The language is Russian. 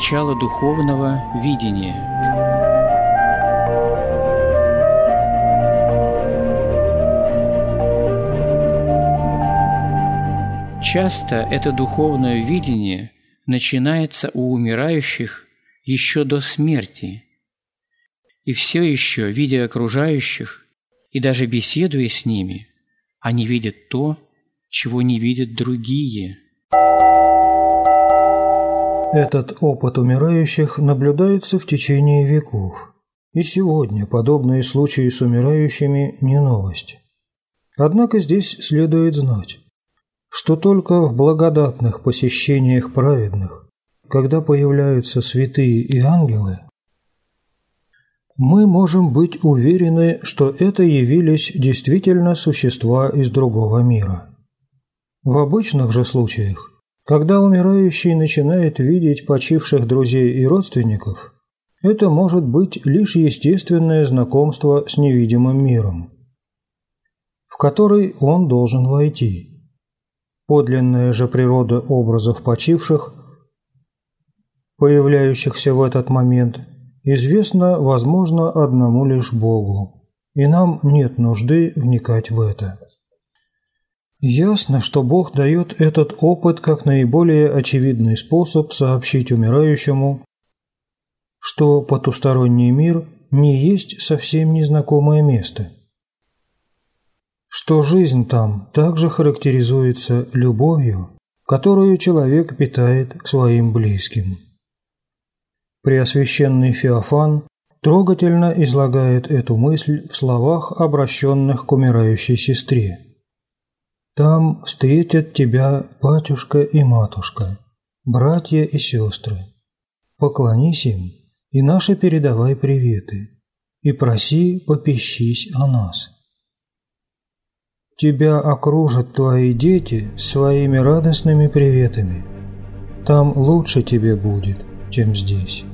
начало духовного видения. Часто это духовное видение начинается у умирающих еще до смерти, и все еще, видя окружающих и даже беседуя с ними, они видят то, чего не видят другие. Этот опыт умирающих наблюдается в течение веков, и сегодня подобные случаи с умирающими не новость. Однако здесь следует знать, что только в благодатных посещениях праведных, когда появляются святые и ангелы, мы можем быть уверены, что это явились действительно существа из другого мира. В обычных же случаях, когда умирающий начинает видеть почивших друзей и родственников, это может быть лишь естественное знакомство с невидимым миром, в который он должен войти. Подлинная же природа образов почивших, появляющихся в этот момент, известна, возможно, одному лишь Богу, и нам нет нужды вникать в это. Ясно, что Бог дает этот опыт как наиболее очевидный способ сообщить умирающему, что потусторонний мир не есть совсем незнакомое место, что жизнь там также характеризуется любовью, которую человек питает к своим близким. Преосвященный Феофан трогательно излагает эту мысль в словах, обращенных к умирающей сестре. «Там встретят тебя батюшка и матушка, братья и сестры. Поклонись им, и наши передавай приветы, и проси, попищись о нас. Тебя окружат твои дети своими радостными приветами. Там лучше тебе будет, чем здесь».